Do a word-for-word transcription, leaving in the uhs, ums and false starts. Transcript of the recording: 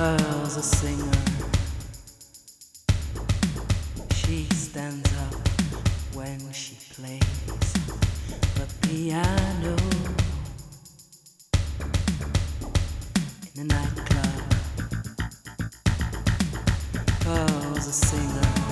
Pearl's a singer. She stands up when she plays the piano in a nightclub. Pearl's a singer.